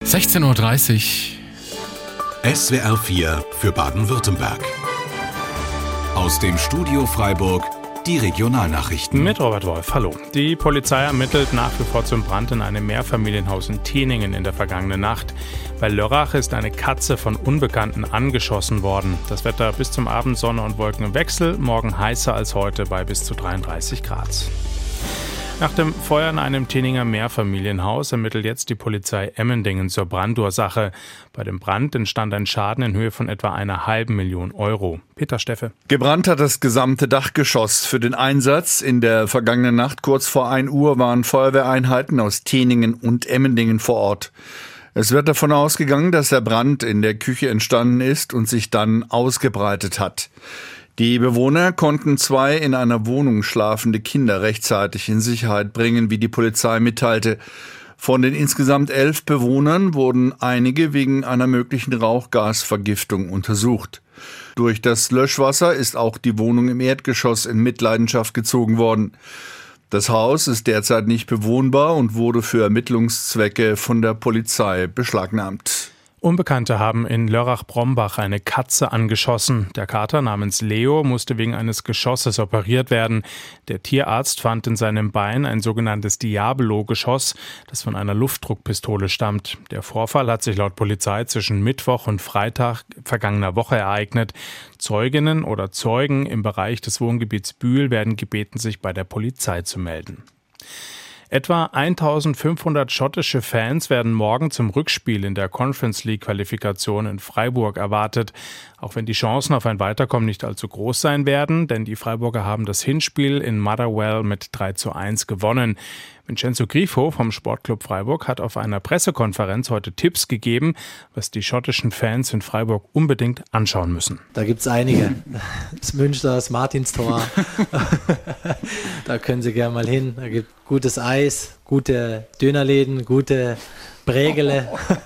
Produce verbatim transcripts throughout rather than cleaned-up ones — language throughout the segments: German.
sechzehn Uhr dreißig. S W R vier für Baden-Württemberg. Aus dem Studio Freiburg die Regionalnachrichten. Mit Robert Wolf, hallo. Die Polizei ermittelt nach wie vor zum Brand in einem Mehrfamilienhaus in Thieningen in der vergangenen Nacht. Bei Lörrach ist eine Katze von Unbekannten angeschossen worden. Das Wetter bis zum Abend Sonne und Wolken im Wechsel, morgen heißer als heute bei bis zu dreiunddreißig Grad. Nach dem Feuer in einem Thieninger Mehrfamilienhaus ermittelt jetzt die Polizei Emmendingen zur Brandursache. Bei dem Brand entstand ein Schaden in Höhe von etwa einer halben Million Euro. Peter Steffe. Gebrannt hat das gesamte Dachgeschoss. Für den Einsatz in der vergangenen Nacht kurz vor ein Uhr waren Feuerwehreinheiten aus Thieningen und Emmendingen vor Ort. Es wird davon ausgegangen, dass der Brand in der Küche entstanden ist und sich dann ausgebreitet hat. Die Bewohner konnten zwei in einer Wohnung schlafende Kinder rechtzeitig in Sicherheit bringen, wie die Polizei mitteilte. Von den insgesamt elf Bewohnern wurden einige wegen einer möglichen Rauchgasvergiftung untersucht. Durch das Löschwasser ist auch die Wohnung im Erdgeschoss in Mitleidenschaft gezogen worden. Das Haus ist derzeit nicht bewohnbar und wurde für Ermittlungszwecke von der Polizei beschlagnahmt. Unbekannte haben in Lörrach-Brombach eine Katze angeschossen. Der Kater namens Leo musste wegen eines Geschosses operiert werden. Der Tierarzt fand in seinem Bein ein sogenanntes Diabolo-Geschoss, das von einer Luftdruckpistole stammt. Der Vorfall hat sich laut Polizei zwischen Mittwoch und Freitag vergangener Woche ereignet. Zeuginnen oder Zeugen im Bereich des Wohngebiets Bühl werden gebeten, sich bei der Polizei zu melden. Etwa eintausendfünfhundert schottische Fans werden morgen zum Rückspiel in der Conference League Qualifikation in Freiburg erwartet. Auch wenn die Chancen auf ein Weiterkommen nicht allzu groß sein werden, denn die Freiburger haben das Hinspiel in Motherwell mit drei zu eins gewonnen. Vincenzo Grifo vom Sportclub Freiburg hat auf einer Pressekonferenz heute Tipps gegeben, was die schottischen Fans in Freiburg unbedingt anschauen müssen. Da gibt es einige. Das Münster, das Martinstor. Da können Sie gerne mal hin. Da gibt gutes Eis, gute Dönerläden, gute Brägele.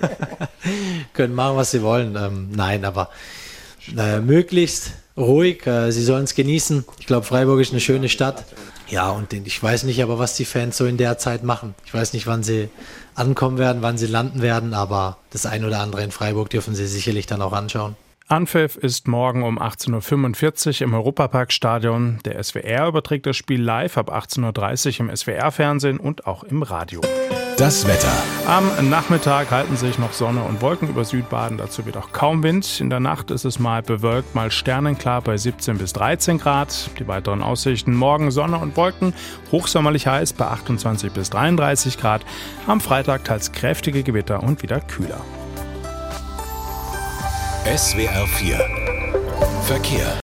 Können machen, was Sie wollen. Ähm, nein, aber äh, möglichst ruhig. Äh, Sie sollen es genießen. Ich glaube, Freiburg ist eine schöne Stadt. Ja, und ich weiß nicht aber, was die Fans so in der Zeit machen. Ich weiß nicht, wann sie ankommen werden, wann sie landen werden, aber das ein oder andere in Freiburg dürfen sie sicherlich dann auch anschauen. Anpfiff ist morgen um achtzehn Uhr fünfundvierzig im Europaparkstadion. Der S W R überträgt das Spiel live ab achtzehn Uhr dreißig im S W R-Fernsehen und auch im Radio. Das Wetter. Am Nachmittag halten sich noch Sonne und Wolken über Südbaden. Dazu wird auch kaum Wind. In der Nacht ist es mal bewölkt, mal sternenklar bei siebzehn bis dreizehn Grad. Die weiteren Aussichten: morgen Sonne und Wolken, hochsommerlich heiß bei achtundzwanzig bis dreiunddreißig Grad. Am Freitag teils kräftige Gewitter und wieder kühler. S W R vier Verkehr.